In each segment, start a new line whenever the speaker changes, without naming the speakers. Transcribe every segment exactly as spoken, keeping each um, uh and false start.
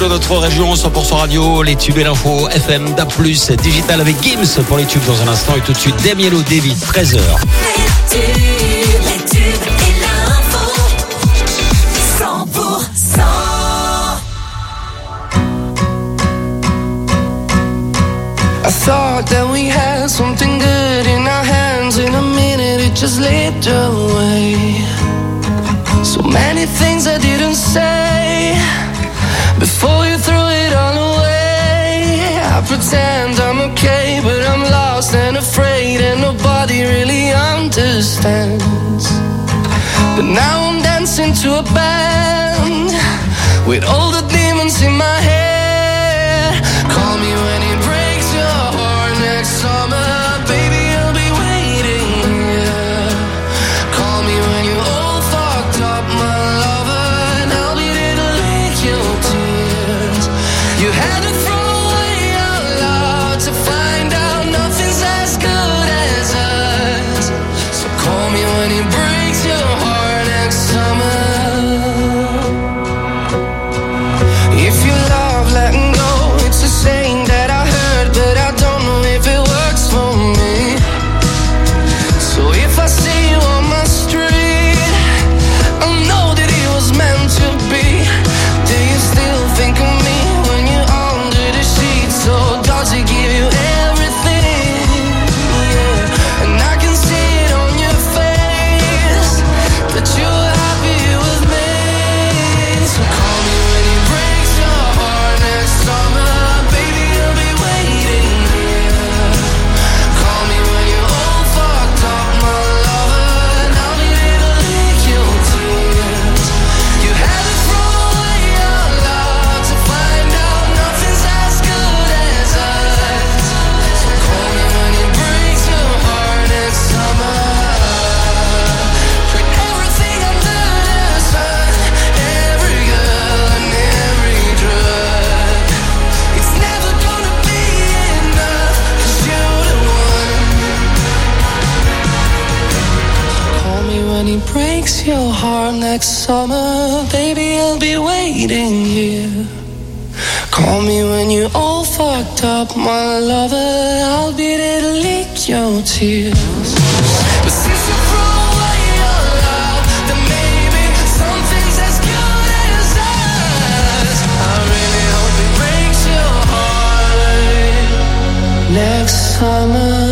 de notre région, cent pour cent radio, les tubes et l'info, F M, D A B plus, digital avec Gims pour les tubes dans un instant et tout de suite Damielo David, treize heures.
Les tubes, les tubes et l'info, cent pour cent.
I thought that we had something good in our hands. In a minute it just slipped away. So many things I didn't say before you threw it all away. I pretend I'm okay, but I'm lost and afraid, and nobody really understands. But now I'm dancing to a band with all the demons in my head. Call me when it breaks your heart next summer, baby, I'll be waiting, yeah. Call me when you're all fucked up, my lover, and I'll be there to lick your tears. You had to throw away our love to find out nothing's as good as us. So call me when it breaks your heart next summer. If you love letting go, it's a saying that I heard, but I don't know if it works for me. So if I see you on my street, I'll know that it was meant to be. Do you still think of me when you're under the sheets? So does it give you everything? Yeah. And I can see it on your face that you're happy with me. So call me when it breaks your heart next summer, baby, I'll be waiting here. Call me when you're all fucked up, my lover, and I'll be there to lick your tears. You had to throw away your love to find out nothing's as good as us. So call me when it breaks your heart next summer. Put everything under the sun, every girl and every drug. It's never gonna be enough, 'cause you're the one. Call me when he breaks your heart next summer, baby, I'll be waiting here. Call me when you're all fucked up, my lover, I'll be there to lick your tears. But since you threw away your love, then maybe something's as good as us. I really hope it breaks your heart next summer.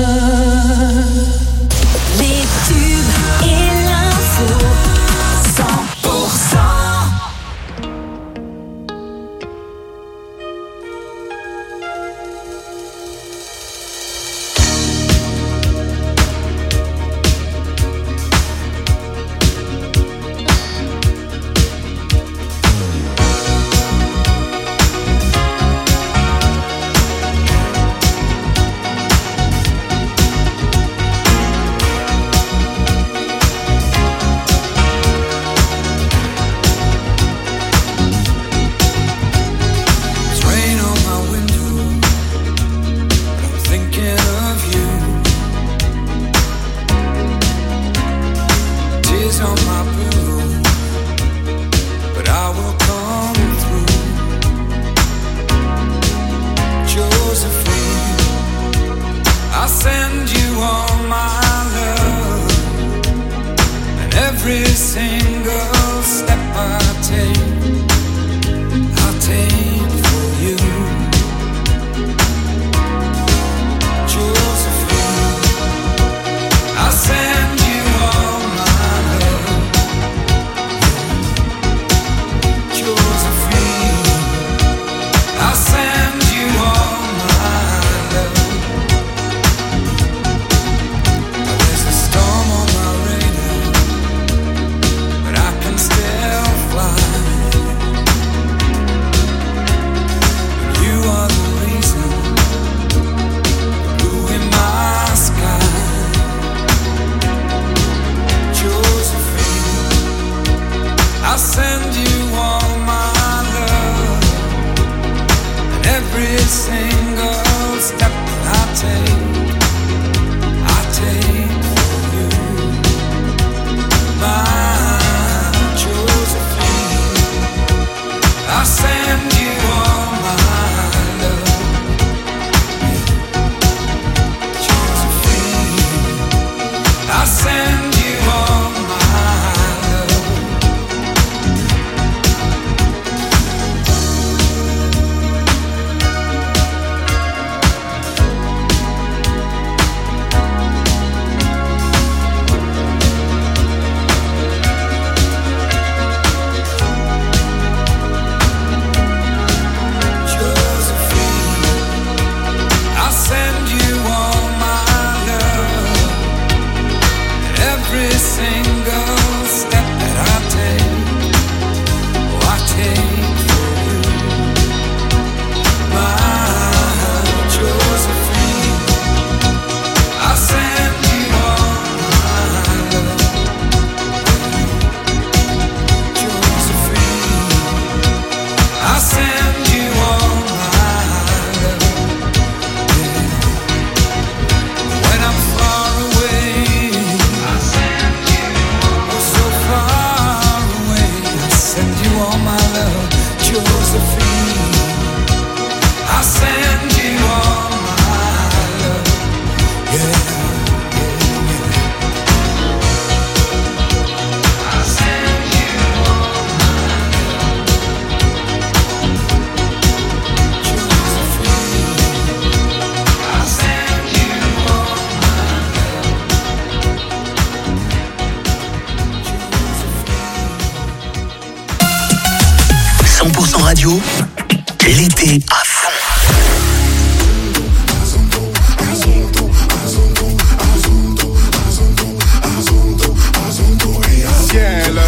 Les tubes et l'info, cent pour cent.
It's rain on my window, but I'm thinking of you. Tears on my pillow, but I will come through. Josephine, I'll send you all my love, and every single step I take, I'll take for you. Josephine, I'll send you all my love. Josephine, I'll send you all my love. There's a storm on my radar, but I can still fly. You are the reason, blue in my sky. Josephine, I'll send you all my love, and every single step that I take, I take for you. My Josephine, I'll send you I send you all my love, yeah, yeah, yeah. I send you all my love, Josephine. I send you all my love,
cent pour cent radio, l'été à fond.
Ciel,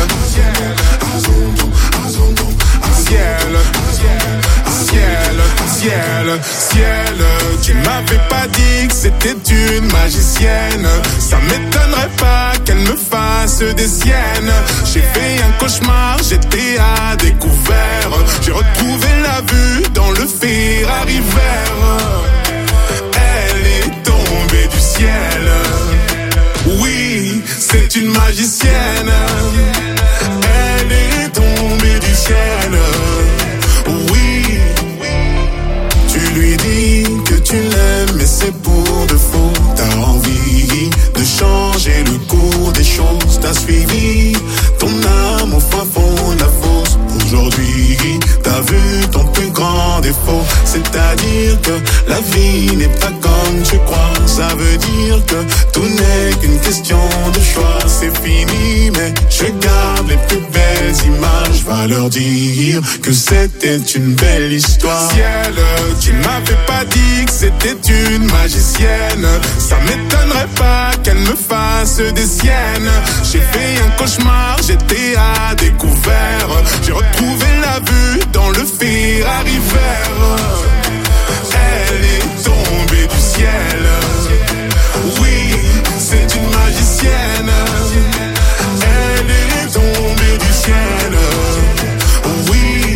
ciel, ciel, ciel, ciel. Tu m'avais pas dit que c'était une magicienne. Ça m'étonnerait pas qu'elle me fasse des siennes. J'ai fait un cauchemar, j'étais à découvert. J'ai retrouvé la vue dans le Ferrari vert. Elle est tombée du ciel. Oui, c'est une magicienne. Elle est tombée du ciel. Oui, tu lui dis que tu l'aimes, mais c'est pour de faux. T'as envie de changer le cours des choses. T'as suivi ton âme au fin fond de la fosse. Aujourd'hui, t'as vu ton plus grand défaut. C'est-à-dire que la vie n'est pas comme tu crois. Ça veut dire que tout n'est qu'une question de choix. C'est fini, mais je garde les plus belles images. Va leur dire que c'était une belle histoire. Ciel, tu m'avais pas dit que c'était une magicienne. Ça m'étonnerait pas qu'elle me fasse des siennes. J'ai fait un cauchemar, j'étais à découvert. J'ai retrouvé la vue dans le Ferrari vert. Elle est tombée du ciel. Oui, c'est une magicienne. Elle est tombée du ciel. Oui,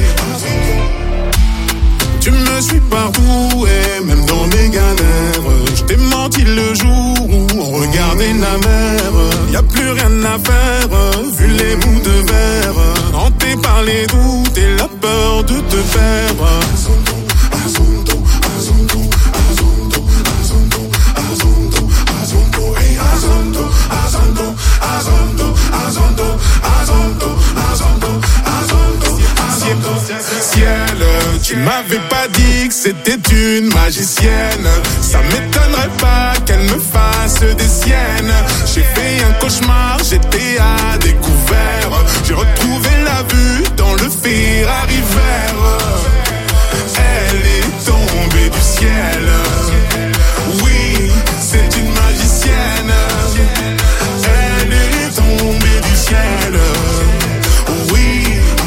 tu me suis partout et même dans mes galères. Je t'ai menti le jour où on regardait la mer. Y'a plus rien à faire, vu les bouts de verre. Hanté par les doutes et la peur de te perdre. Azondo, Azondo, Azondo, Azondo, Azondo, Azondo, hey Azondo, Azondo, Azondo, Azondo, Azondo, Azondo, Azondo, Azondo. Ciel, tu m'avais pas dit que c'était une magicienne. Ça m'étonnerait pas qu'elle me fasse des siennes. J'ai fait un cauchemar, j'étais à découvert. J'ai retrouvé la vue dans le Ferrari vert. Elle est tombée du ciel. Oui, c'est une magicienne. Elle est tombée du ciel. Oui.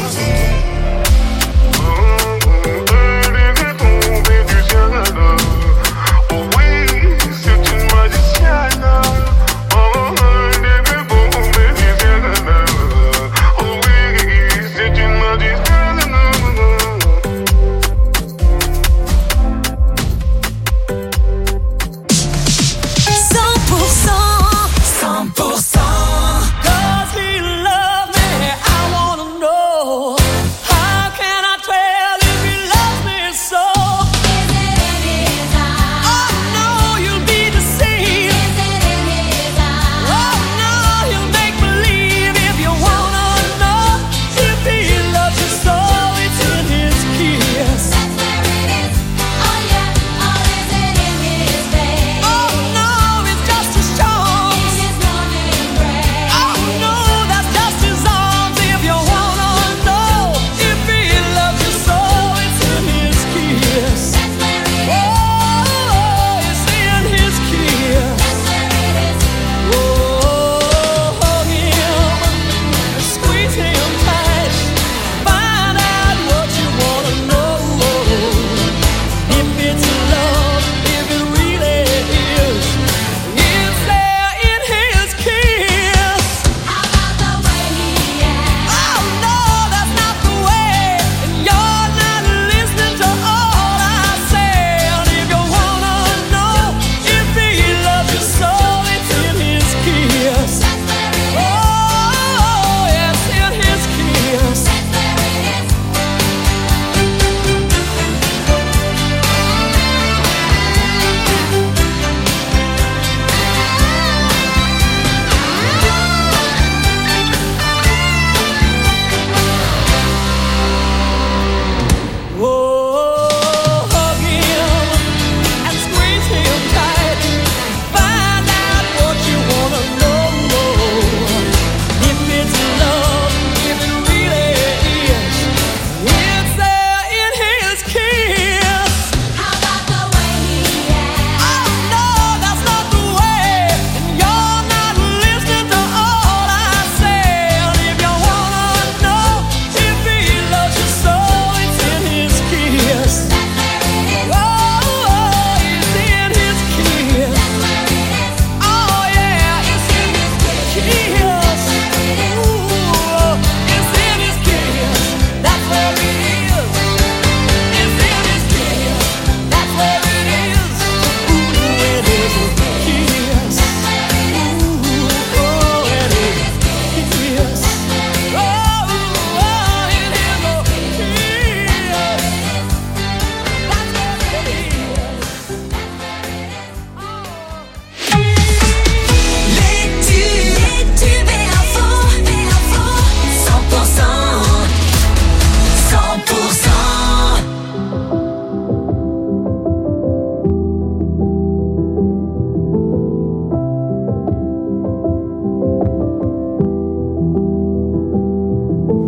Elle est tombée du ciel. Oui, c'est une magicienne. Oh, elle est tombée du ciel.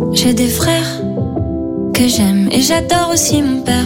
J'ai des frères que j'aime et j'adore aussi mon père.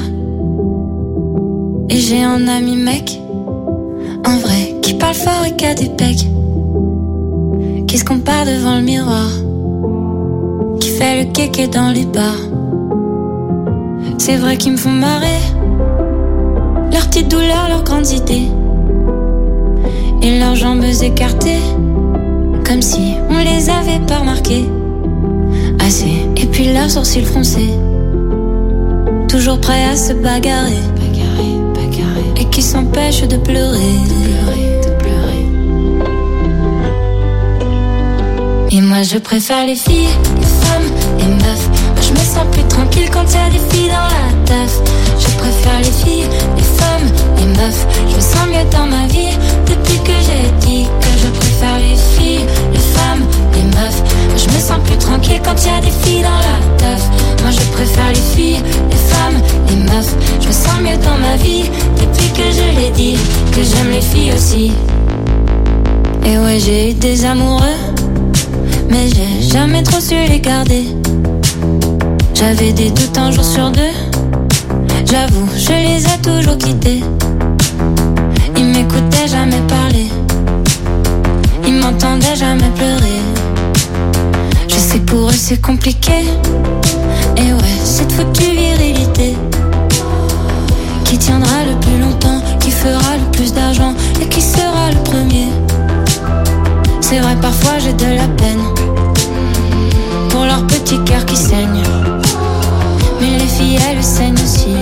Et j'ai un ami mec, un vrai, qui parle fort et qui a des pecs, qui se compare devant le miroir, qui fait le kéké dans les bars. C'est vrai qu'ils me font marrer, leurs petites douleurs, leurs grandes idées, et leurs jambes écartées, comme si on les avait pas remarquées assez. Et puis leurs sourcils froncés, toujours prêts à se bagarrer, bagarrer, bagarrer, et qui s'empêchent de pleurer, de pleurer, de pleurer. Et moi je préfère les filles, les femmes, les meufs. Moi je me sens plus tranquille quand y a des filles dans la teuf. Je préfère les filles, les femmes, les meufs. Je me sens mieux dans ma vie depuis que j'ai dit que je préfère les filles, les femmes, les meufs. Moi je me sens plus tranquille quand y a des filles dans la teuf. Moi je préfère les filles, les femmes, les meufs. Je me sens mieux dans ma vie depuis que je l'ai dit que j'aime les filles aussi. Et ouais, j'ai eu des amoureux, mais j'ai jamais trop su les garder. J'avais des doutes un jour sur deux, j'avoue, je les ai toujours quittés. Ils m'écoutaient jamais parler, ils m'entendaient jamais pleurer. Je sais que pour eux c'est compliqué, et ouais, cette foutue virilité qui tiendra le plus longtemps, qui fera le plus d'argent et qui sera le premier. C'est vrai, parfois j'ai de la peine pour leur petit cœur qui saigne, mais les filles elles saignent aussi.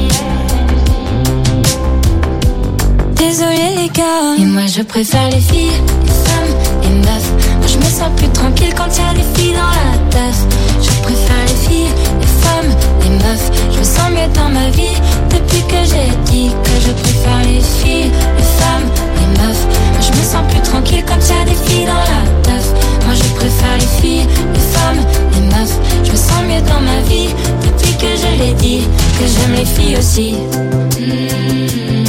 Désolé les gars, et moi je préfère les filles, les femmes, les meufs. Moi je me sens plus tranquille quand y a des filles dans la teuf. Je préfère les filles, les femmes, les meufs. Je me sens mieux dans ma vie depuis que j'ai dit que je préfère les filles, les femmes, les meufs. Moi je me sens plus tranquille quand y a des filles dans la teuf. Moi je préfère les filles, les femmes, les meufs. Je me sens mieux dans ma vie depuis que je l'ai dit que j'aime les filles aussi. Mmh.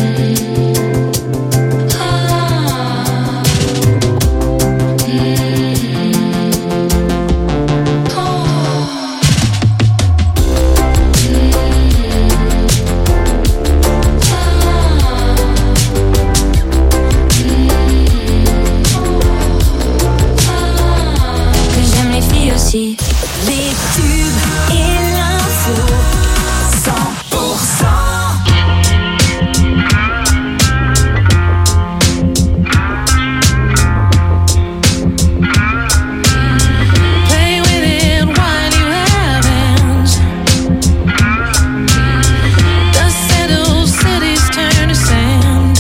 Les tubes et l'info cent pour cent.
Play with it while you have hands. The settled cities turn to sand.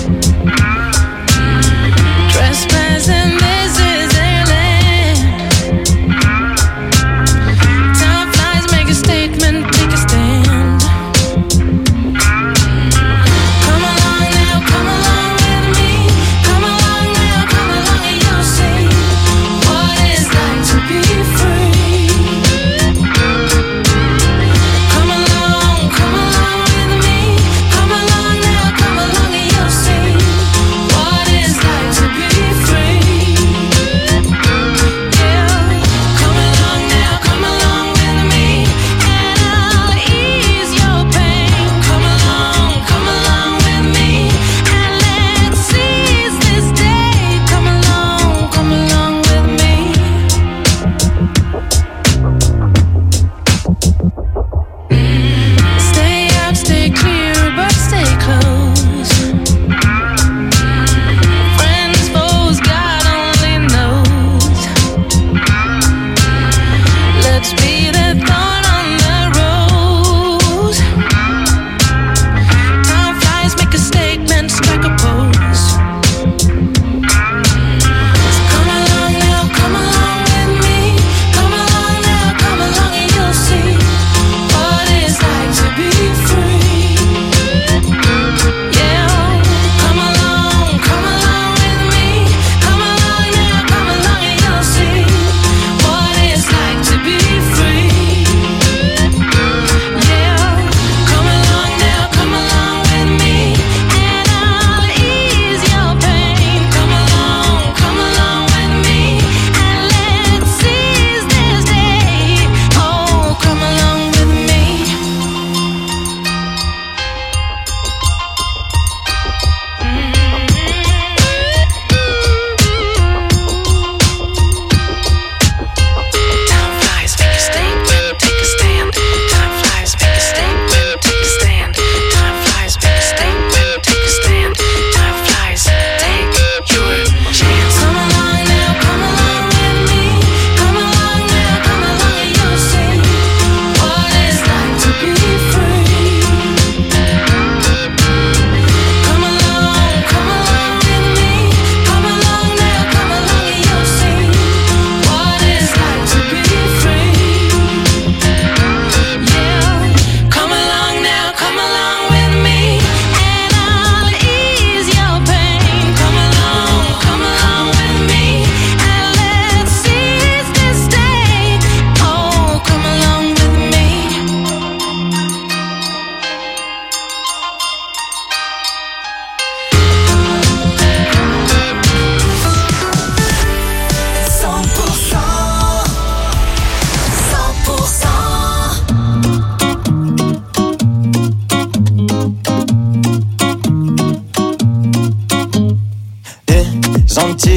Trespassing, this is their land. Time flies.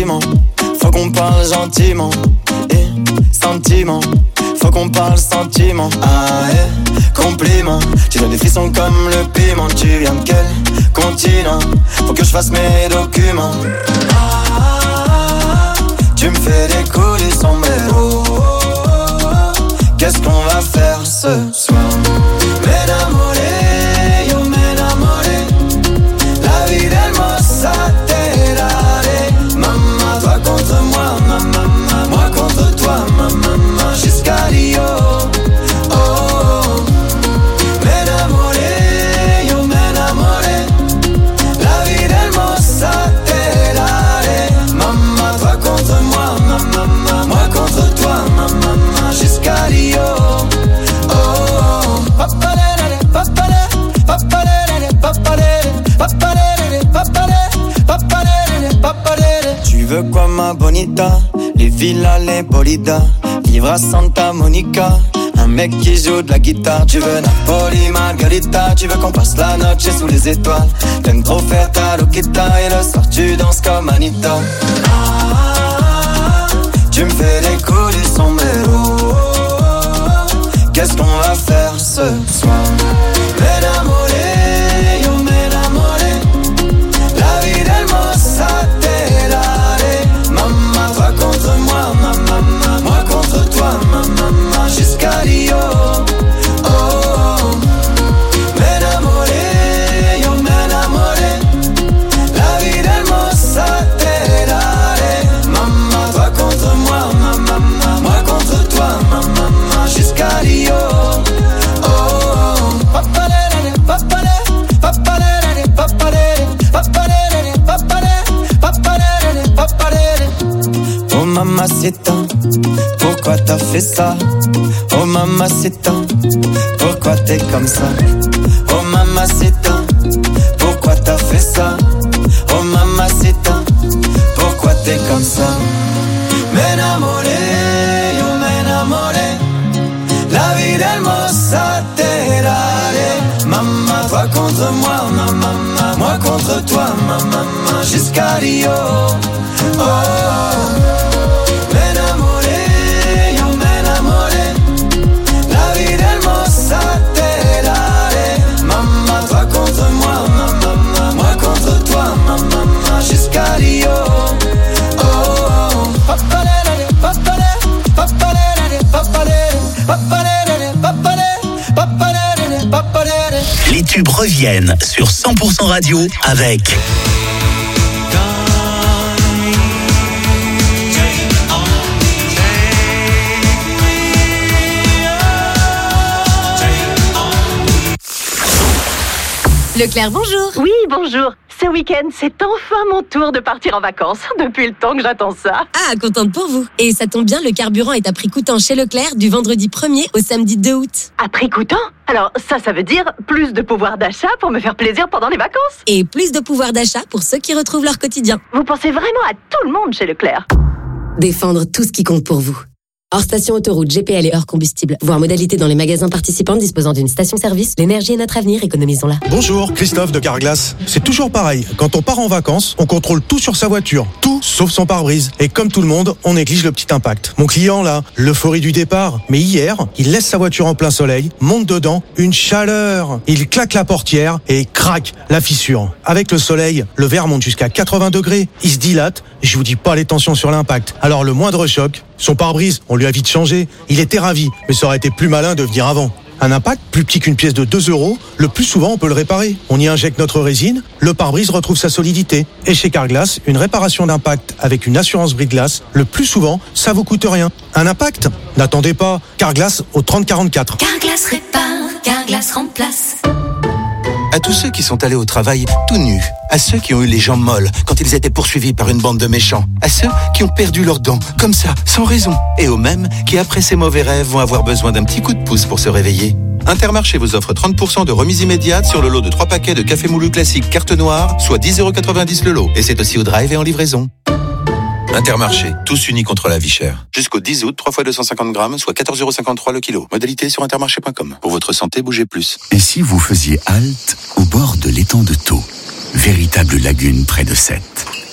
sentiments, faut qu'on parle gentiment. Et sentiments, faut qu'on parle sentiment. Ah eh, compliment, tu donnes des frissons comme le piment. Tu viens de quel continent? Faut que je fasse mes documents. Ah, tu me fais des coups du sombrero. Qu'est-ce qu'on va faire ce soir? M'enamoré, yo m'enamoré. La vie d'hermosa te daré. Maman, toi contre moi, maman, moi contre toi, maman, jusqu'à Rio. Oh, oh. M'enamoré, yo m'enamoré. La vie d'hermosa te daré. Maman, toi contre moi, maman, moi contre toi, maman, jusqu'à Rio. Oh, oh. Papalere, papalere, papalere, papalere, papalere, papalere, papalere, papalere. Tu veux quoi ma bonita? Les villas, les bolidas, vivre à Santa Monica. Un mec qui joue de la guitare. Tu veux Napoli, Margarita. Tu veux qu'on passe la noche sous les étoiles. T'aimes trop faire ta loquita. Et le soir tu danses comme Anita. Ah, tu me fais des coups du sombrero. Qu'est-ce qu'on va faire ce soir? M'enamoré, yo m'enamoré. La vie d'hermosa te daré. Maman, toi contre moi, maman, moi contre toi, maman, jusqu'à Rio. Oh, oh. M'enamoré, yo m'enamoré. La vie d'hermosa te daré. Maman, toi contre moi, maman, moi contre toi, maman, jusqu'à Rio. Oh, oh. Papalere, papalere, papalere, papalere, papalere, papalere, papalere, papalere. Oh mamacita, pourquoi t'as fait ça? Oh mamacita, pourquoi t'es comme ça? Oh mamacita, pourquoi t'as fait ça? Oh mamacita, pourquoi t'es comme ça? M'enamoré, yo m'enamoré. La vie d'hermosa te daré. Maman, toi contre moi, maman, moi contre toi, maman, jusqu'à Rio. Oh, oh. M'enamoré, yo m'enamoré. La vie d'hermosa te daré. Maman, toi contre moi, maman, moi contre toi, maman, jusqu'à Rio. Oh, oh. Papalere, papalere, papalere, papalere, papalere, papalere, papalere, papalere.
Les tubes reviennent sur cent pour cent Radio avec
Leclerc, bonjour.
Oui, bonjour. Ce week-end, c'est enfin mon tour de partir en vacances. Depuis le temps que j'attends ça.
Ah, contente pour vous. Et ça tombe bien, le carburant est à prix coûtant chez Leclerc du vendredi premier au samedi deux août.
À prix coûtant? Alors ça, ça veut dire plus de pouvoir d'achat pour me faire plaisir pendant les vacances.
Et plus de pouvoir d'achat pour ceux qui retrouvent leur quotidien.
Vous pensez vraiment à tout le monde chez Leclerc.
Défendre tout ce qui compte pour vous. Hors station autoroute, G P L et hors combustible. Voir modalité dans les magasins participants disposant d'une station-service. L'énergie est notre avenir, économisons-la.
Bonjour, Christophe de Carglass. C'est toujours pareil. Quand on part en vacances, on contrôle tout sur sa voiture. Tout, sauf son pare-brise. Et comme tout le monde, on néglige le petit impact. Mon client, là, l'euphorie du départ. Mais hier, il laisse sa voiture en plein soleil, monte dedans, une chaleur. Il claque la portière et craque la fissure. Avec le soleil, le verre monte jusqu'à quatre-vingts degrés. Il se dilate. Je vous dis pas les tensions sur l'impact. Alors le moindre choc, son pare-brise, on lui a vite changé. Il était ravi, mais ça aurait été plus malin de venir avant. Un impact plus petit qu'une pièce de deux euros, le plus souvent on peut le réparer. On y injecte notre résine, le pare-brise retrouve sa solidité. Et chez Carglass, une réparation d'impact avec une assurance brise-glace, le plus souvent, ça vous coûte rien. Un impact? N'attendez pas. Carglass au trente quarante-quatre.
Carglass répare, Carglass remplace.
À tous ceux qui sont allés au travail tout nus, à ceux qui ont eu les jambes molles quand ils étaient poursuivis par une bande de méchants, à ceux qui ont perdu leurs dents, comme ça, sans raison, et aux mêmes qui, après ces mauvais rêves, vont avoir besoin d'un petit coup de pouce pour se réveiller. Intermarché vous offre trente pour cent de remise immédiate sur le lot de trois paquets de café moulu classique carte noire, soit dix euros quatre-vingt-dix le lot. Et c'est aussi au drive et en livraison. Intermarché, tous unis contre la vie chère. Jusqu'au dix août, trois fois deux cent cinquante grammes, soit quatorze euros cinquante-trois le kilo. Modalité sur intermarché point com. Pour votre santé, bougez plus.
Et si vous faisiez halte au bord de l'étang de Thau, véritable lagune près de Sète?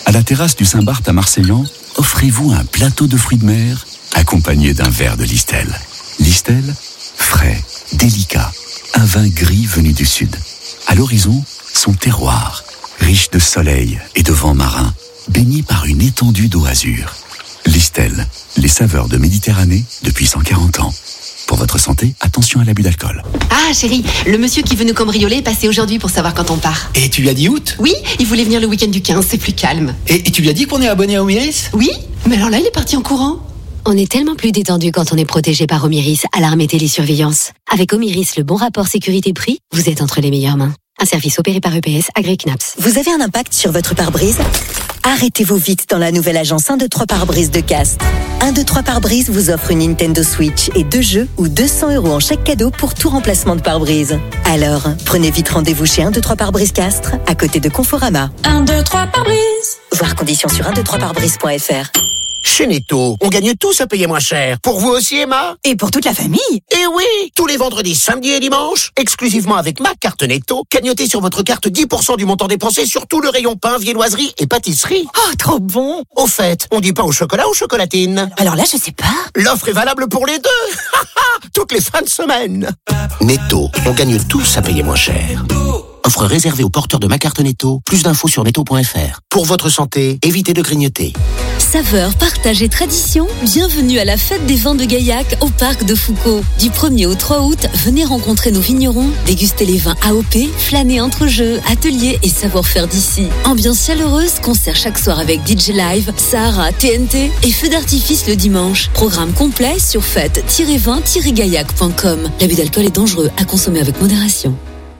À la terrasse du Saint-Barth à Marseillan, offrez-vous un plateau de fruits de mer accompagné d'un verre de Listel. Listel, frais, délicat, un vin gris venu du sud. À l'horizon, son terroir, riche de soleil et de vent marin, baigné par une étendue d'eau azur. Listel, les saveurs de Méditerranée depuis cent quarante ans. Pour votre santé, attention à l'abus d'alcool.
Ah chérie, le monsieur qui veut nous cambrioler est passé aujourd'hui pour savoir quand on part.
Et tu lui as dit août?
Oui, il voulait venir le week-end du quinze, c'est plus calme.
Et, et tu lui as dit qu'on est abonné à Omiris?
Oui, mais alors là il est parti en courant.
On est tellement plus détendu quand on est protégé par Omiris, alarme et télésurveillance. Avec Omiris, le bon rapport sécurité-prix, vous êtes entre les meilleures mains. Un service opéré par E P S, agréé C N A P S.
Vous avez un impact sur votre pare-brise? Arrêtez-vous vite dans la nouvelle agence un deux trois pare-brise de Cast. un deux trois pare-brise vous offre une Nintendo Switch et deux jeux ou deux cents euros en chèque cadeau pour tout remplacement de pare-brise. Alors, prenez vite rendez-vous chez un deux trois pare-brise Castres, à côté de Conforama.
un deux trois pare-brise.
Voir conditions sur un deux trois pare-brise point f r.
Chez Netto, on gagne tous à payer moins cher. Pour vous aussi, Emma?
Et pour toute la famille?
Eh oui! Tous les vendredis, samedis et dimanches, exclusivement avec ma carte Netto, cagnotez sur votre carte dix pour cent du montant dépensé sur tout le rayon pain, viennoiserie et pâtisserie.
Oh, trop bon!
Au fait, on dit pas au chocolat ou chocolatine?
Alors là, je sais pas.
L'offre est valable pour les deux! Toutes les fins de semaine! Netto, on gagne tous à payer moins cher. Offre réservée aux porteurs de ma carte Netto. Plus d'infos sur netto point f r. Pour votre santé, évitez de grignoter.
Saveurs, partage et tradition, bienvenue à la fête des vins de Gaillac au parc de Foucault. Du premier au trois août, venez rencontrer nos vignerons, déguster les vins A O P, flâner entre jeux, ateliers et savoir-faire d'ici. Ambiance chaleureuse, concert chaque soir avec D J Live, Sahara, T N T et feu d'artifice le dimanche. Programme complet sur fête tiret vin tiret gaillac point com. L'abus d'alcool est dangereux, à consommer avec modération.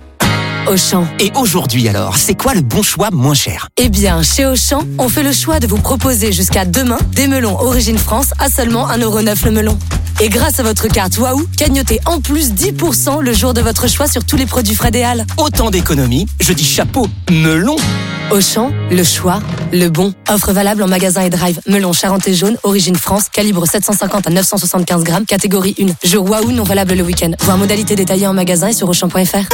Auchan.
Et aujourd'hui alors, c'est quoi le bon choix moins cher?
Eh bien, chez Auchan, on fait le choix de vous proposer jusqu'à demain des melons Origine France à seulement un euro neuf le melon. Et grâce à votre carte Waouh, cagnotez en plus dix pour cent le jour de votre choix sur tous les produits Fred et Halles.
Autant d'économies, je dis chapeau, melon.
Auchan, le choix, le bon. Offre valable en magasin et drive. Melon Charente et jaune, Origine France, calibre sept cent cinquante à neuf cent soixante-quinze grammes, catégorie un. Jour Waouh non valable le week-end. Voir modalité détaillée en magasin et sur auchan point f r.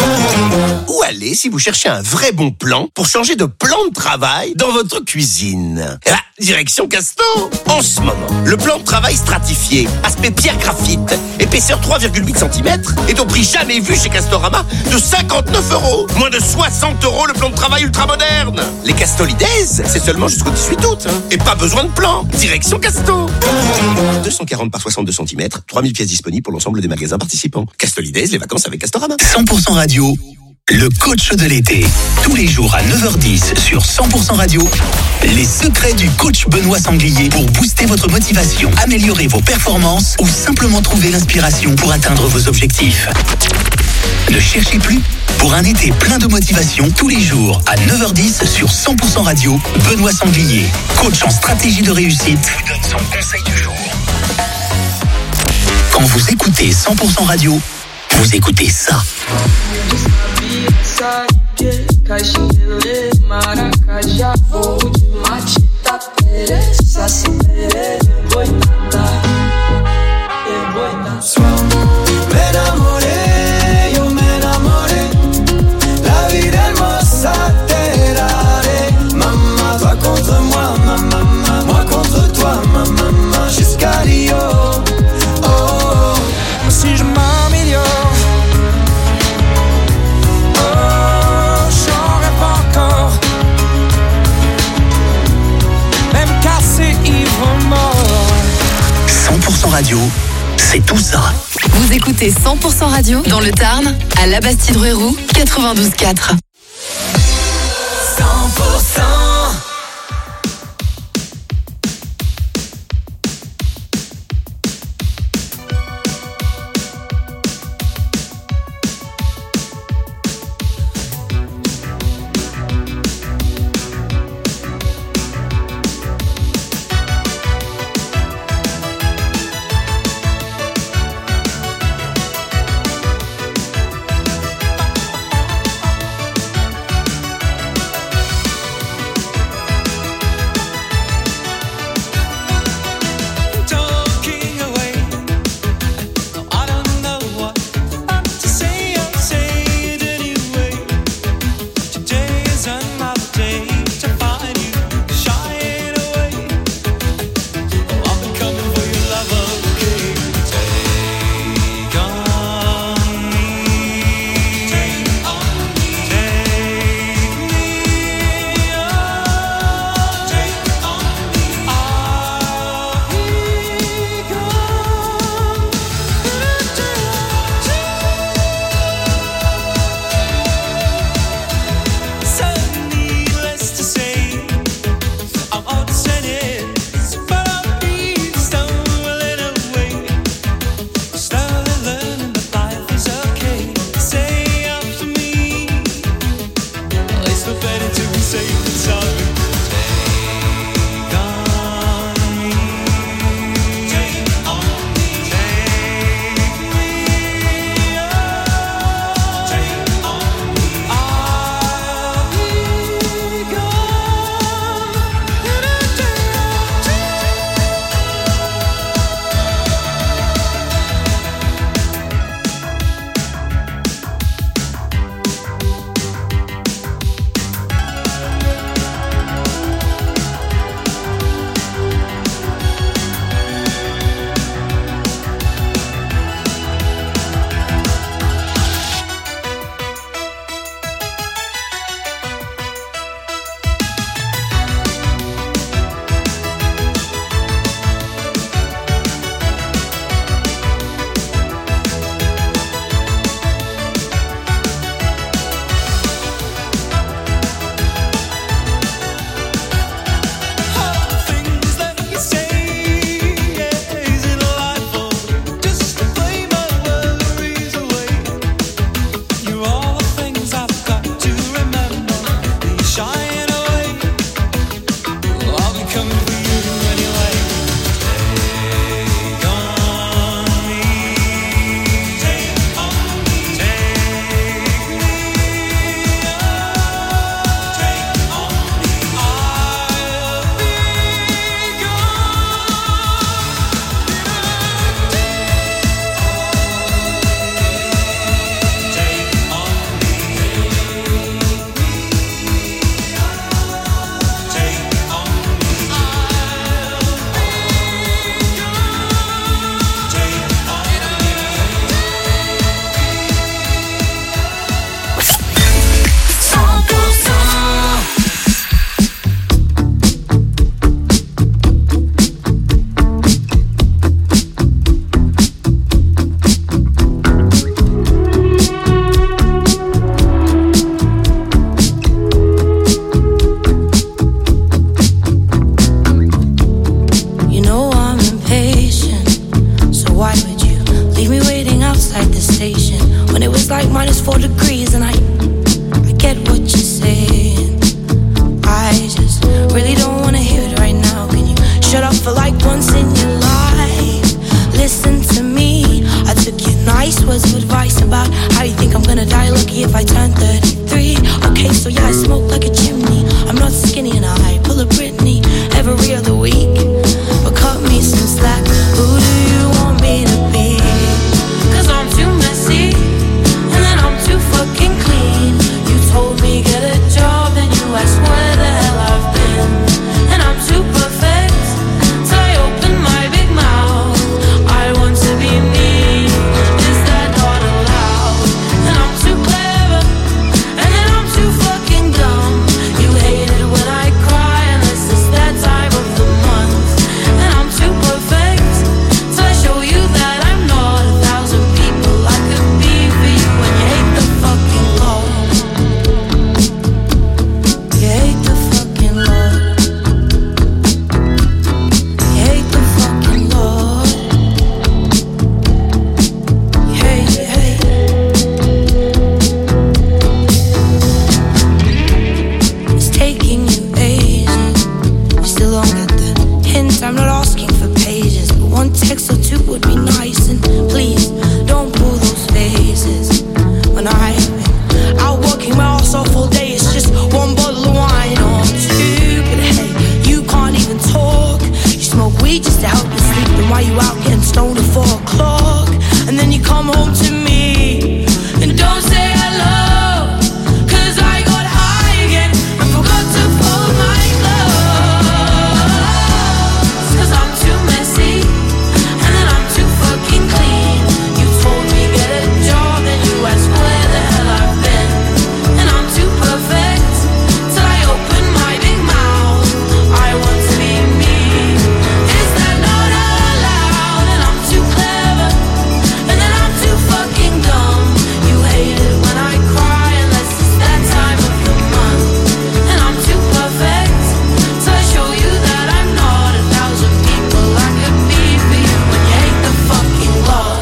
Où aller si vous cherchez un vrai bon plan pour changer de plan de travail dans votre cuisine? Ah, direction Casto. En ce moment, le plan de travail stratifié, aspect pierre graphite, épaisseur trois virgule huit centimètres, est au prix jamais vu chez Castorama de cinquante-neuf euros. Moins de soixante euros le plan de travail ultra moderne. Les Castolides, c'est seulement jusqu'au dix-huit août. Hein. Et pas besoin de plan. Direction Casto. deux cent quarante par soixante-deux centimètres, trois mille pièces disponibles pour l'ensemble des magasins participants. Castolides, les vacances avec Castorama.
cent pour cent radio, le coach de l'été. Tous les jours à neuf heures dix sur cent pour cent radio. Les secrets du coach Benoît Sanglier pour booster votre motivation, améliorer vos performances ou simplement trouver l'inspiration pour atteindre vos objectifs. Ne cherchez plus. Pour un été plein de motivation, tous les jours à neuf heures dix sur cent pour cent radio, Benoît Sanglier, coach en stratégie de réussite, vous donne son conseil du jour. Quand vous écoutez cent pour cent radio, vous écoutez ça.
Contre moi, ma maman, moi contre toi, ma maman, jusqu'à Rio. Oh, oh, si je m'améliore, oh, j'en rêve encore. Même cassé, ivre mort.
cent pour cent radio, c'est tout ça.
Vous écoutez cent pour cent radio dans le Tarn, à La Bastide-Rueroux, quatre-vingt-douze quatre.
cent pour cent.
station when it was like minus four degrees, and I, I get what you're saying. I just really don't wanna hear it right now. Can you shut up for like once in your life? Listen to me. I took your nice words of advice about how you think I'm gonna die lucky if I turn thirty-three. Okay, so yeah, I smoke like a chimney. I'm not skinny and I pull a Britney every other week. But cut me some slack. Who do you want me to be? Cause I'm too messy, and then I'm too fucking clean. You told me get a job, then you asked where the hell I've been. And I'm too perfect, till I open my big mouth. I want to be me, is that not allowed? And I'm too clever, and then I'm too fucking dumb. You hate it when I cry, unless it's that time of the month. And I'm too perfect, till I show you that I'm not a thousand people I could be for you. When you hate the fucking Lord, you hate the fucking Lord, you hate the fucking Lord, you hate, you hate. It's taking you ages, you still don't get the hint. I'm not asking for pages, but one text or two would be nice. And please, don't pull those faces. When I've been out working my ass off all day, it's just one bottle of wine or two. But hey, you can't even talk. You smoke weed just to help you sleep. Then why you out getting stoned at four o'clock? And then you come home to me and don't say hello. Cause I got high again and forgot to fold my clothes. Cause I'm too messy, and then I'm too fucking clean. You told me get a job, then you asked where the hell I've been. And I'm too perfect, till I open my big mouth. I want to be me, is that not allowed? And I'm too clever, and then I'm too fucking dumb. You hate it when I cry, unless it's that time of the month. And I'm too perfect, till I show you that I'm not a thousand people I could be for you. When you hate the fucking Lord,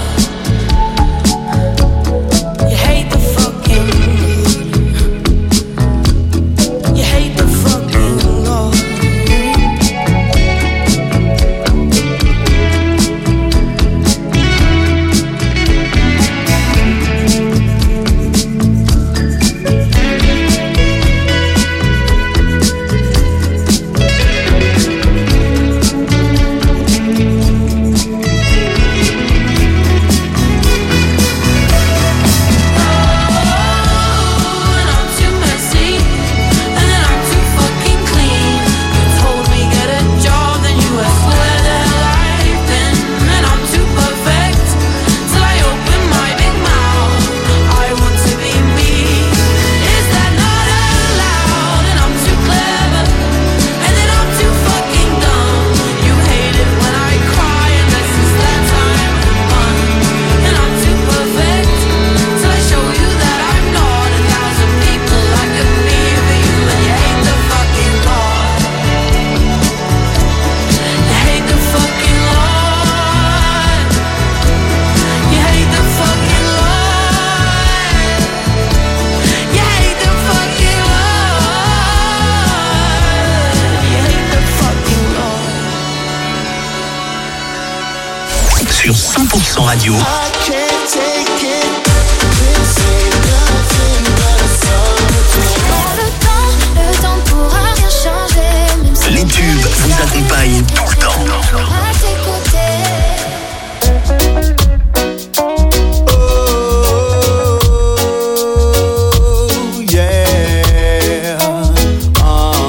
you hate the fucking You hate the fucking Lord. And I'm too messy, and then I'm too fucking clean. You told me get a job, then you asked where the hell I've been. And I'm too perfect, till I open my big mouth. I want to be me, is that not allowed? And I'm too clever, and then I'm too fucking dumb. You hate it when I cry, unless it's that time of the month. And I'm too perfect, till I show you that I'm not a thousand people I could be for you. And you hate the fucking Lord, you hate the fucking Lord, you hate the fucking Lord, you hate the fucking Lord, you hate the fucking Lord.
Sur cent pour cent Radio,
Le temps, le temps pourra rien changer, même si
les tubes vous accompagnent tout le temps.
à tes côtés.
Yeah. Ah,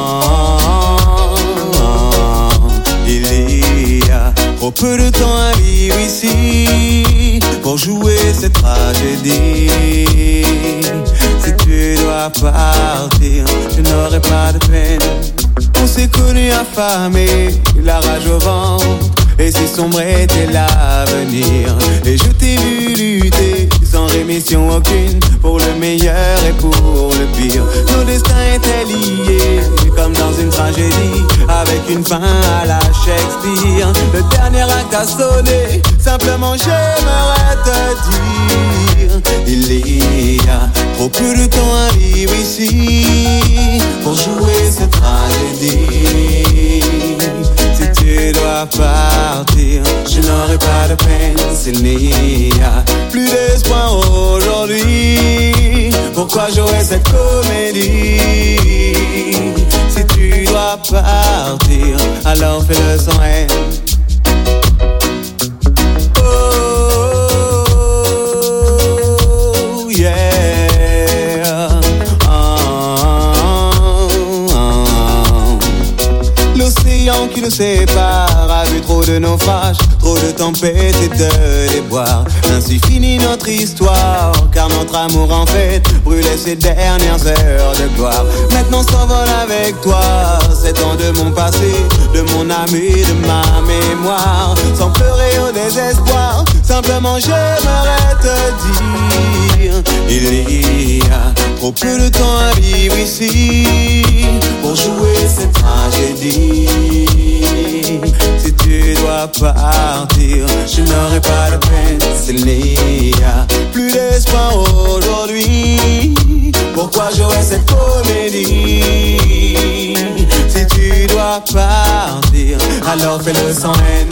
il y a trop peu de temps à vivre ici pour jouer cette tragédie. Si tu dois partir, je n'aurai pas de peine. On s'est connus affamés, la rage au ventre, et si sombre était l'avenir. Et je t'ai vu lutter sans rémission aucune, pour le meilleur et pour le pire. Nos destins étaient liés comme dans une tragédie, avec une fin à la Shakespeare. Le dernier acte a sonné, simplement j'aimerais te dire Il y a trop peu de temps à vivre ici pour jouer cette tragédie. Si tu dois partir, je n'aurai pas de peine. Il n'y a plus d'espoir aujourd'hui. Pourquoi jouer cette comédie? Si tu dois partir, alors fais-le sans haine. Oh yeah. Oh, oh, oh. L'océan qui nous sépare a vu trop de naufrages, trop de tempêtes et de déboires. Ainsi finit notre histoire, car notre amour en fait brûlait ses dernières heures de gloire. Maintenant s'envole avec toi sept ans de mon passé, de mon âme et de ma mémoire. Sans pleurer au désespoir, simplement j'aimerais te dire: il y a trop peu de temps à vivre ici pour jouer cette tragédie. Si tu dois partir, je n'aurai pas de peine. Il n'y a plus d'espoir aujourd'hui. Pourquoi jouer cette comédie? Si tu dois partir, alors fais-le sans haine.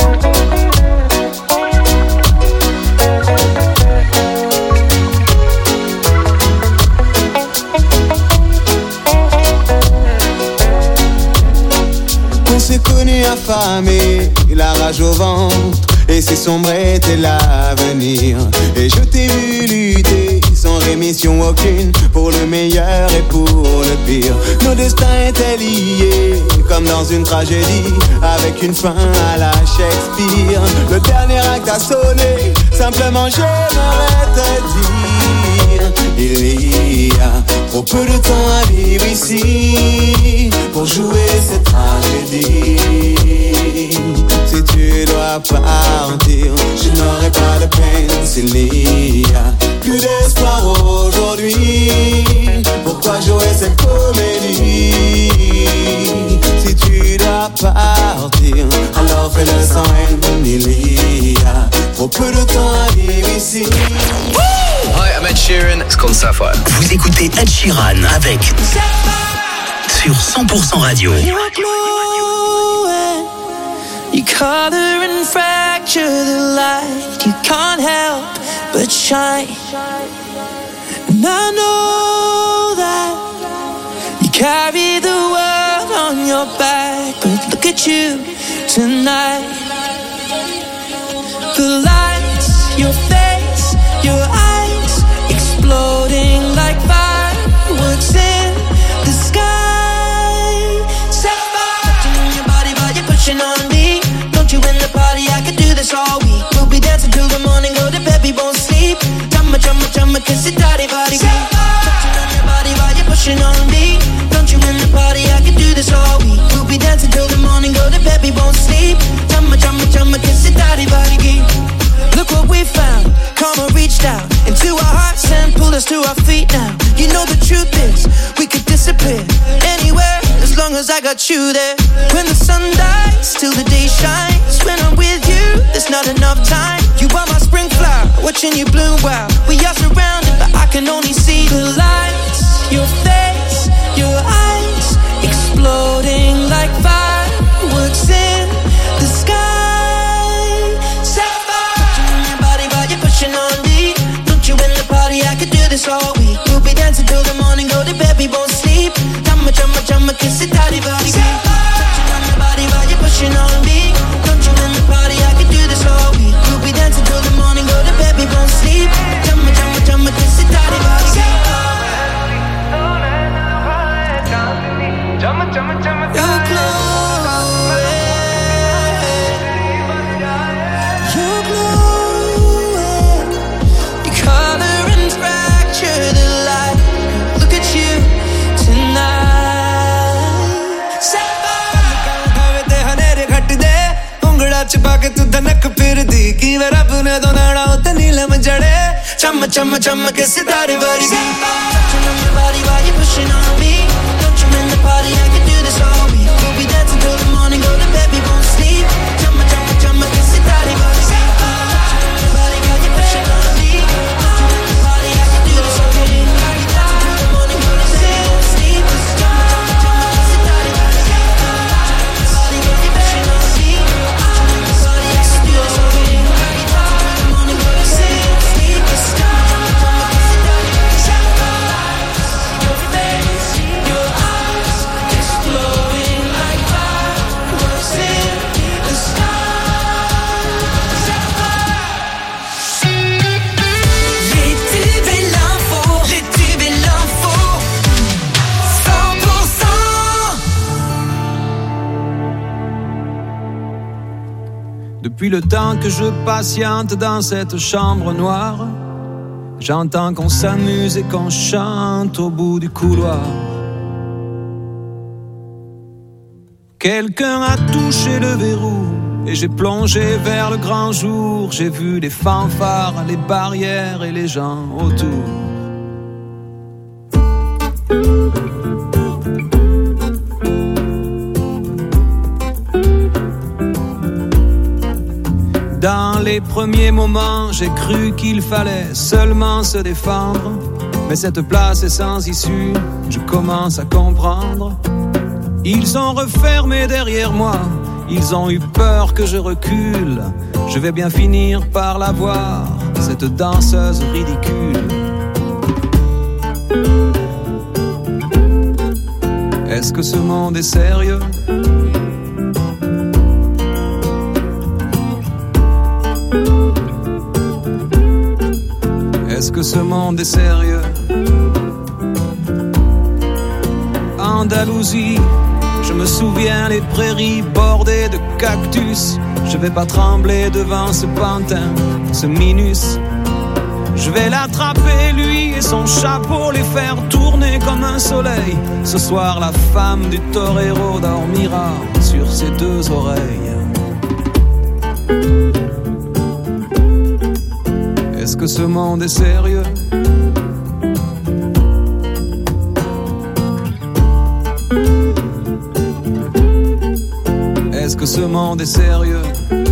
On s'est connus affamés, la rage au ventre, et si sombre était l'avenir. Et je t'ai vu lutter sans rémission aucune, pour le meilleur et pour le pire. Nos destins étaient liés comme dans une tragédie, avec une fin à la Shakespeare. Le dernier acte a sonné, simplement j'aimerais te dire: il y a trop peu de temps à vivre ici pour jouer cette tragédie. Si tu dois partir, je n'aurai pas de peine. S'il n'y a plus d'espoir aujourd'hui, pourquoi jouer cette comédie? Si tu dois partir, alors fais-le sans haine. Il y a trop peu de temps à vivre ici.
Hi, I'm Ed Sheeran. It's called Sapphire. Vous écoutez Ed Sheeran avec sur cent pour cent Radio.
You color and fracture the light. You can't help but shine. And I know that you carry the world on your back, but look at you tonight. The lights, your face, your eyes, exploding like fireworks in the sky. Sapphire, touching your body while you're pushing on me. Don't you in the party? I could do this all week. We'll be dancing till the morning, go to bed, we won't sleep. Chumma, chumma, chumma, kiss it, daddy, body. Touching on your body while you're pushing on me. Don't you in the party? I could do this all week. We'll be dancing till the morning, go to bed, we won't sleep. Chumma, chumma, chumma, kiss it, daddy, body. Look what we found. Karma reached out into our hearts and pulled us to our feet now. You know the truth is, we could disappear anywhere as long as I got you there. When the sun dies, till the day shines. When I'm with you, there's not enough time. You are my spring flower, watching you bloom wild. We are surrounded, but I can only see the lights. Your face, your eyes, exploding like fireworks in the sky. On me, don't you in the party? I could do this all week. We'll be dancing till the morning, go to bed, we won't sleep. Chumma, chumma, chumma, kiss it, daddy, body. Touching on your body while you're pushing on me. Don't you in the party? I could do this all week. We'll be dancing till the morning, go to bed, we won't sleep. Chumma, chumma, chumma, kiss it, daddy, body. You're close.
छुपा के तू धनक फिर दी की वे रब ने दो नाड़ा उते नीलम जड़े चम चम चम के सितारे वर्गी touching on your body while you're pushing on me. Don't you in the party? I can do this all week. We'll be dancing till the morning, go to bed, we won't sleep. Chum chum chum के सितारे वर्गी touching on your body while you're pushing on me. Don't you in the party? I
Depuis le temps que je patiente dans cette chambre noire, j'entends qu'on s'amuse et qu'on chante au bout du couloir. Quelqu'un a touché le verrou et j'ai plongé vers le grand jour. J'ai vu les fanfares, les barrières et les gens autour. Dans les premiers moments, j'ai cru qu'il fallait seulement se défendre. Mais cette place est sans issue, je commence à comprendre. Ils sont refermés derrière moi, ils ont eu peur que je recule. Je vais bien finir par la voir, cette danseuse ridicule. Est-ce que ce monde est sérieux ? Est-ce que ce monde est sérieux ? Andalousie, je me souviens les prairies bordées de cactus. Je vais pas trembler devant ce pantin, ce minus. Je vais l'attraper lui et son chapeau, les faire tourner comme un soleil. Ce soir la femme du torero dormira sur ses deux oreilles. Est-ce que ce monde est sérieux ? Est-ce que ce monde est sérieux ?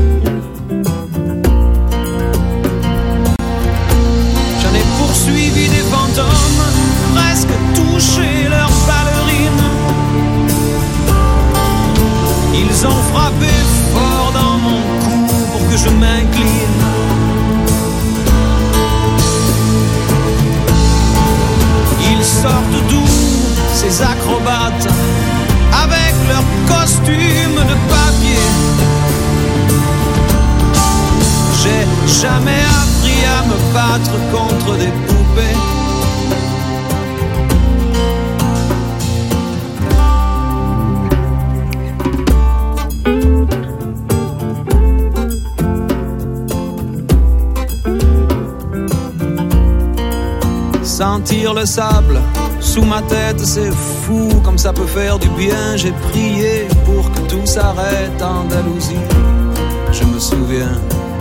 J'en ai poursuivi des fantômes, presque touché leurs ballerines. Ils ont frappé fort dans mon cou pour que je m'incline. Ils sortent d'où, ces acrobates, avec leurs costumes de papier. J'ai jamais appris à me battre contre des poupées. Sentir le sable sous ma tête, c'est fou comme ça peut faire du bien. J'ai prié pour que tout s'arrête en Andalousie. Je me souviens.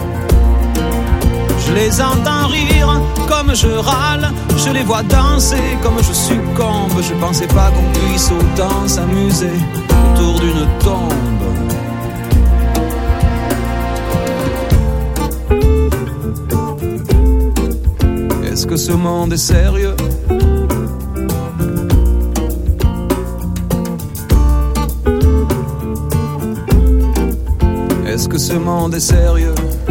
Je les entends rire comme je râle. Je les vois danser comme je succombe. Je pensais pas qu'on puisse autant s'amuser autour d'une tombe. Est-ce que ce monde est sérieux ? Est-ce que ce monde est sérieux ?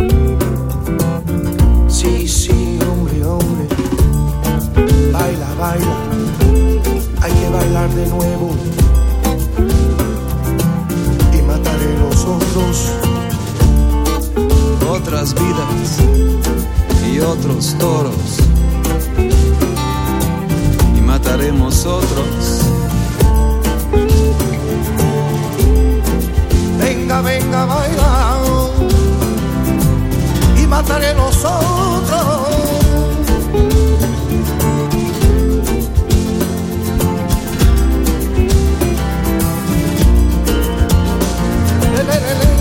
Sí, sí, hombre, hombre. Baila, baila. Hay que bailar de nuevo. Y mataré los otros.
Otras vidas y otros toros. Y mataremos otros.
Venga, venga, baila. Y mataré los otros. Le, le, le, le.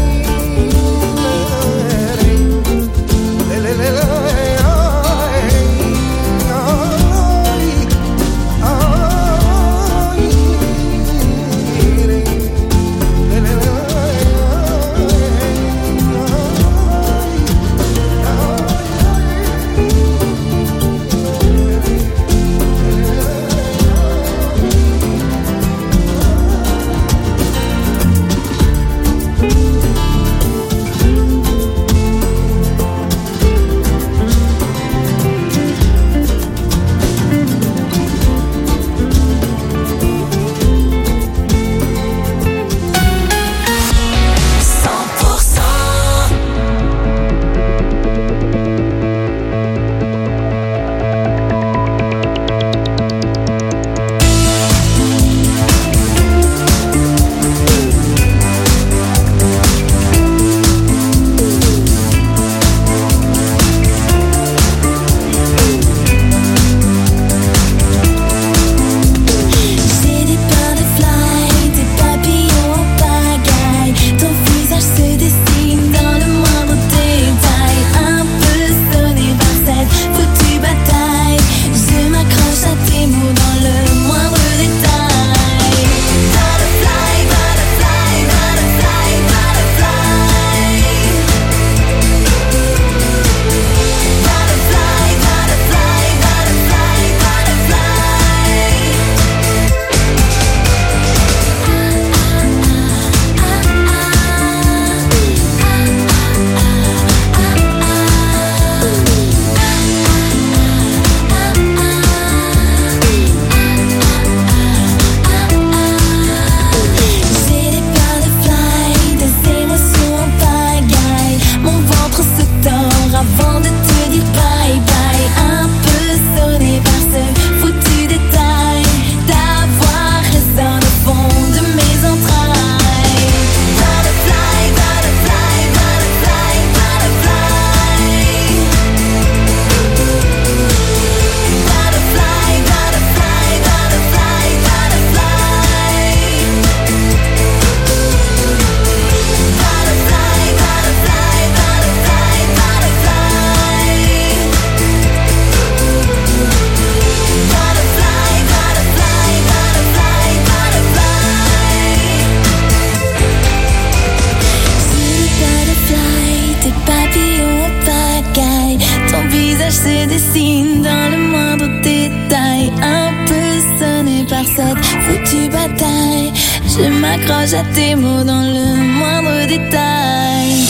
visage se dessine dans le moindre détail. Un peu sonné par cette foutue bataille, je m'accroche à tes mots dans le moindre détail.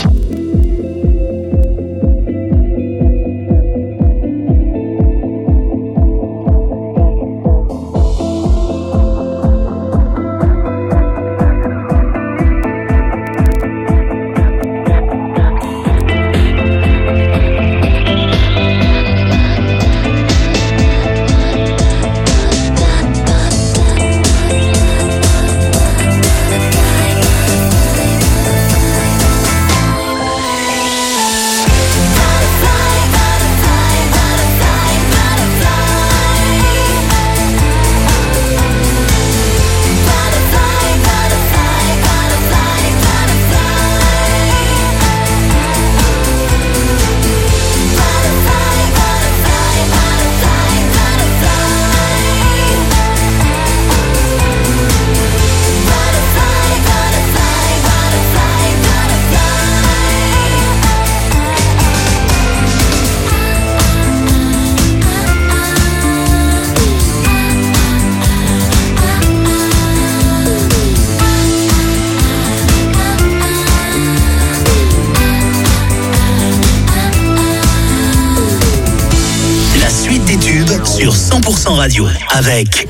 Sur cent pour cent Radio avec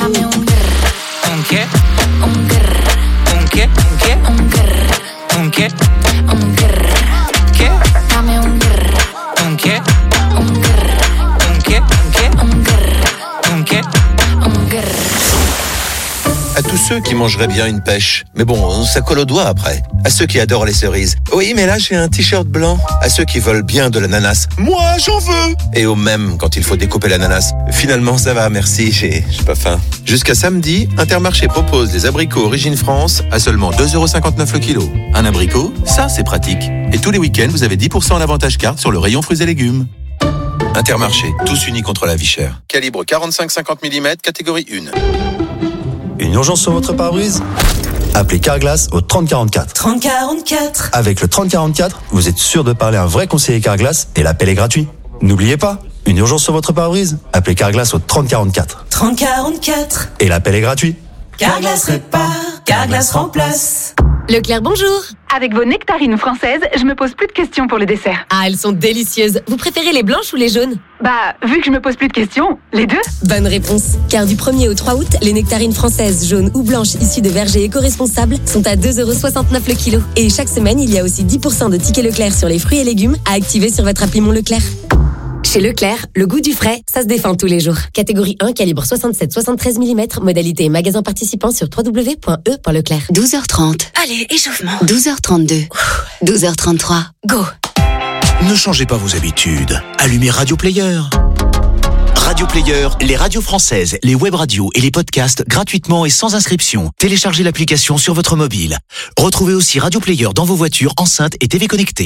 À tous ceux qui mangeraient bien une pêche. Mais bon, ça colle aux doigts après. À ceux qui adorent les cerises. Oui, mais là, j'ai un t-shirt blanc. À ceux qui veulent bien de l'ananas. Moi, j'en veux. Et au même, quand il faut découper l'ananas. Finalement, ça va, merci, j'ai, j'ai pas faim. Jusqu'à samedi, Intermarché propose des abricots Origine France à seulement deux euros cinquante-neuf le kilo. Un abricot, ça, c'est pratique. Et tous les week-ends, vous avez dix pour cent en avantage carte sur le rayon fruits et légumes. Intermarché, tous unis contre la vie chère. Calibre quarante-cinq cinquante millimètres, catégorie un.
Une urgence sur votre pare-brise ? Appelez Carglass au trente quarante-quatre.
trente quarante-quatre.
Avec le trente quarante-quatre, vous êtes sûr de parler à un vrai conseiller Carglass et l'appel est gratuit. N'oubliez pas, une urgence sur votre pare-brise ? Appelez Carglass au trente quarante-quatre.
trente quarante-quatre.
Et l'appel est gratuit.
Carglass répare, Carglass remplace.
Leclerc, bonjour.
Avec vos nectarines françaises, je me pose plus de questions pour le dessert.
Ah, elles sont délicieuses. Vous préférez les blanches ou les jaunes ?
Bah, vu que je me pose plus de questions, les deux.
Bonne réponse. Car du premier au trois août, les nectarines françaises jaunes ou blanches issues de vergers éco-responsables sont à deux euros soixante-neuf le kilo. Et chaque semaine, il y a aussi dix pour cent de tickets Leclerc sur les fruits et légumes à activer sur votre appli Mon Leclerc. Chez Leclerc, le goût du frais, ça se défend tous les jours. Catégorie un, calibre soixante-sept soixante-treize millimètres, modalité magasin participant sur w w w point e point leclerc.
douze heures trente.
Allez, échauffement.
douze heures trente-deux. douze heures trente-trois. Go.
Ne changez pas vos habitudes. Allumez Radio Player. Radio Player, les radios françaises, les web radios et les podcasts gratuitement et sans inscription. Téléchargez l'application sur votre mobile. Retrouvez aussi Radio Player dans vos voitures, enceintes et T V connectées.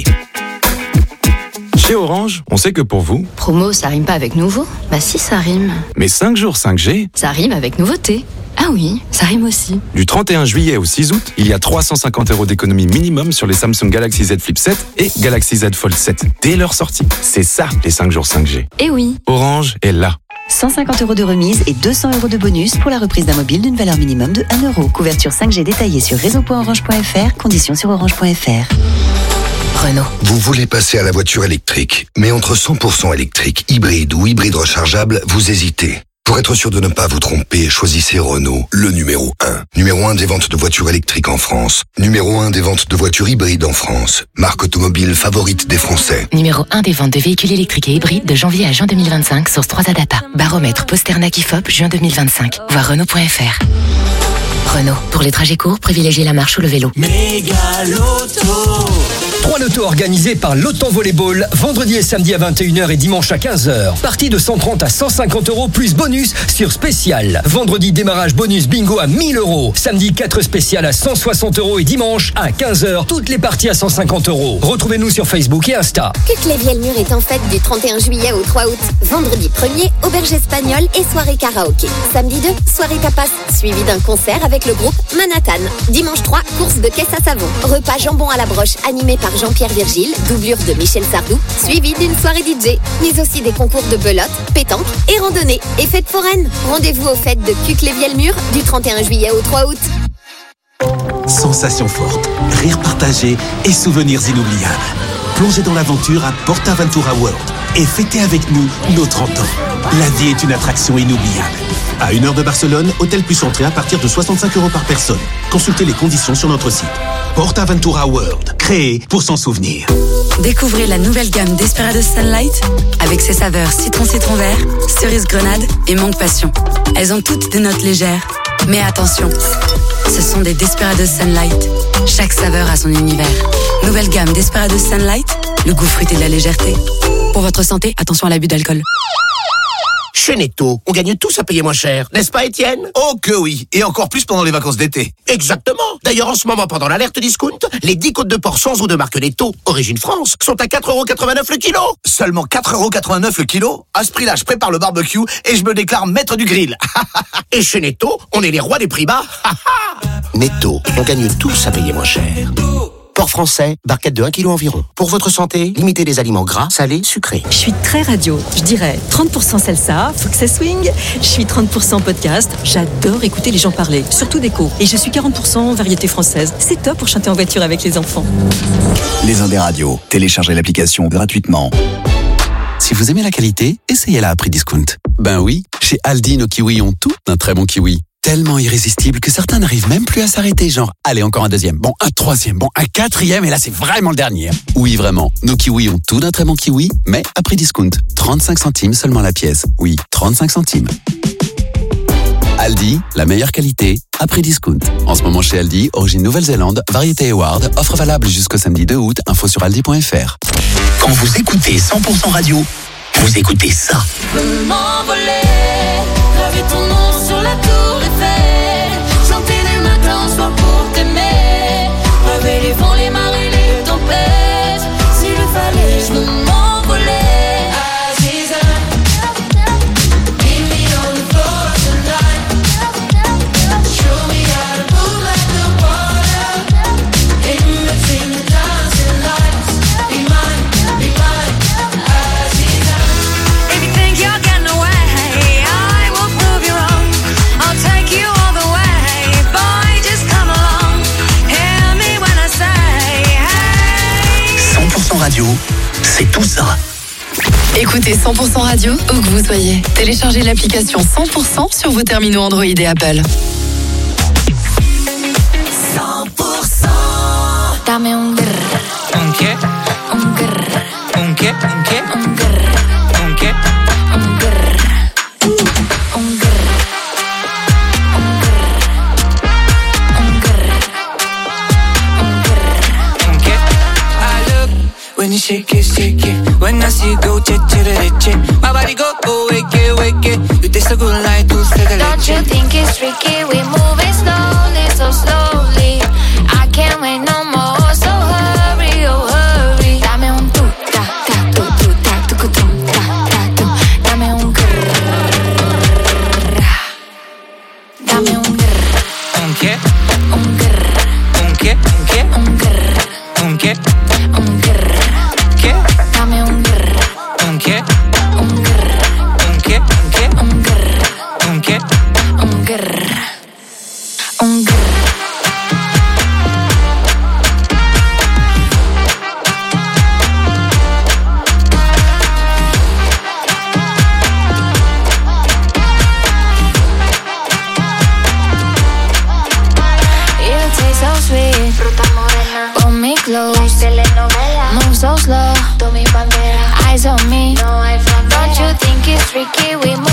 Chez Orange, on sait que pour vous...
Promo, ça rime pas avec nouveau ? Bah si, ça rime.
Mais cinq jours cinq G...
Ça rime avec nouveauté. Ah oui, ça rime aussi.
Du trente et un juillet au six août, il y a trois cent cinquante euros d'économie minimum sur les Samsung Galaxy Z Flip sept et Galaxy Z Fold sept dès leur sortie. C'est ça, les cinq jours cinq G.
Eh oui.
Orange est là.
cent cinquante euros de remise et deux cents euros de bonus pour la reprise d'un mobile d'une valeur minimum de un euro. Couverture cinq G détaillée sur réseau point orange point f r, conditions sur orange point f r. Renault.
Vous voulez passer à la voiture électrique, mais entre cent pour cent électrique, hybride ou hybride rechargeable, vous hésitez. Pour être sûr de ne pas vous tromper, choisissez Renault, le numéro un. Numéro un des ventes de voitures électriques en France. Numéro un des ventes de voitures hybrides en France. Marque automobile favorite des Français.
Numéro un des ventes de véhicules électriques et hybrides de janvier à juin deux mille vingt-cinq, source trois A Data. Baromètre Posternak I F O P, juin deux mille vingt-cinq. Voir Renault point f r. Renault. Pour les trajets courts, privilégiez la marche ou le vélo.
Méga Loto. Trois lotos organisés par Loto Volleyball, vendredi et samedi à vingt et une heures et dimanche à quinze heures. Partie de cent trente à cent cinquante euros plus bonus sur spécial. Vendredi, démarrage bonus bingo à mille euros. Samedi, quatre spéciales à cent soixante euros et dimanche à quinze heures, toutes les parties à cent cinquante euros. Retrouvez-nous sur Facebook et Insta.
Cuc-les-Vielmur est en fête du trente et un juillet au trois août. Vendredi premier, auberge espagnole et soirée karaoké. Samedi deux, soirée tapas, suivi d'un concert avec le groupe Manhattan. Dimanche trois, course de caisse à savon. Repas jambon à la broche animé par Jean-Pierre Virgile, doublure de Michel Sardou, suivi d'une soirée D J. Mais aussi des concours de belote, pétanque et randonnée. Et fêtes foraines. Rendez-vous aux fêtes de Cuc-les-Vielmurs du trente et un juillet au trois août.
Sensations fortes, rires partagés et souvenirs inoubliables. Plongez dans l'aventure à PortAventura World et fêtez avec nous nos trente ans. La vie est une attraction inoubliable. À une heure de Barcelone, hôtel plus entrée à partir de soixante-cinq euros par personne. Consultez les conditions sur notre site. PortAventura World, créé pour s'en souvenir.
Découvrez la nouvelle gamme Desperados Sunlight avec ses saveurs citron-citron vert, cerise grenade et mangue passion. Elles ont toutes des notes légères. Mais attention, ce sont des Desperados Sunlight. Chaque saveur a son univers. Nouvelle gamme Desperados Sunlight, le goût fruité de la légèreté. Pour votre santé, attention à l'abus d'alcool.
Chez Netto, on gagne tous à payer moins cher, n'est-ce pas Étienne?
Oh que oui, et encore plus pendant les vacances d'été.
Exactement. D'ailleurs, en ce moment, pendant l'alerte discount, les dix côtes de porc sans eau de marque Netto, origine France, sont à quatre euros quatre-vingt-neuf le kilo.
Seulement quatre euros quatre-vingt-neuf le kilo? À ce prix-là, je prépare le barbecue et je me déclare maître du grill.
Et chez Netto, on est les rois des prix bas. Netto, on gagne tous à payer moins cher. Porc français, barquette de un kilo environ. Pour votre santé, limitez les aliments gras, salés, sucrés.
Je suis très radio, je dirais trente pour cent salsa, faut que ça swing. Je suis trente pour cent podcast, j'adore écouter les gens parler, surtout d'écho. Et je suis quarante pour cent variété française. C'est top pour chanter en voiture avec les enfants.
Les Indes radios, téléchargez l'application gratuitement. Si vous aimez la qualité, essayez-la à prix discount. Ben oui, chez Aldi, nos kiwis ont tout d'un très bon kiwi. Tellement irrésistible que certains n'arrivent même plus à s'arrêter, genre, allez, encore un deuxième, bon, un troisième, bon, un quatrième, et là, c'est vraiment le dernier. Oui, vraiment, nos kiwis ont tout d'un très bon kiwi, mais à prix discount. trente-cinq centimes seulement la pièce. Oui, trente-cinq centimes. Aldi, la meilleure qualité, à prix discount. En ce moment chez Aldi, origine Nouvelle-Zélande, variété Eward, offre valable jusqu'au samedi deux août, info sur aldi point f r.
Quand vous écoutez cent pour cent radio, vous écoutez ça.
Je peux m'envoler, graver ton nom sur la tour Eiffel, chanter des matins soir pour t'aimer, rêver les vents, les marées, les tempêtes. S'il le fallait, je peux m'envoler. Aziza, meet me on the floor tonight. Show me how to move like the water, in between the dancing lights. Be mine, be mine, Aziza. If you think you're getting away, I will prove you wrong. I'll take you all the way, boy, just come along. Hear me when I say, hey.
cent pour cent radio, c'est tout ça.
Écoutez cent pour cent radio où que vous soyez. Téléchargez l'application cent pour cent sur vos terminaux Android et Apple.
cent pour cent. Dame un grrr.
¿Un qué?
Un grrr.
¿Un qué? ¿Un qué?
Un grrr.
¿Un qué?
Un grrr. Un grrr. Un grrr. Un grrr. Un grrr.
¿Un qué?
I love when you shake it, shake it. When I see you go, che che re che. My body go, go, wake it, wake it. You taste so good like dulce de
Don't you
leche.
think it's tricky? We moving slowly, so slowly. I can't wait no more, so hurry, oh hurry. Dame un tu, ta, ta, tu, tu, ta, tu, tu, tu, ta, ta, tu. Dame un grrr. Dame un grrr.
¿Un qué?
Un grrr.
¿Un qué? ¿Un qué?
Un grrr.
¿Un qué?
Un grrr.
¿Qué?
Dame un grrr.
¿Un qué?
Un grrr.
¿Un qué? ¿Un qué?
Un grrr.
¿Un qué?
Un grrr. Un grrr. You taste so sweet, fruta morena. Pull me close, telenovela. Move so slow, tú mi bandera. Eyes on me, no hay frontera. Don't you think it's tricky? We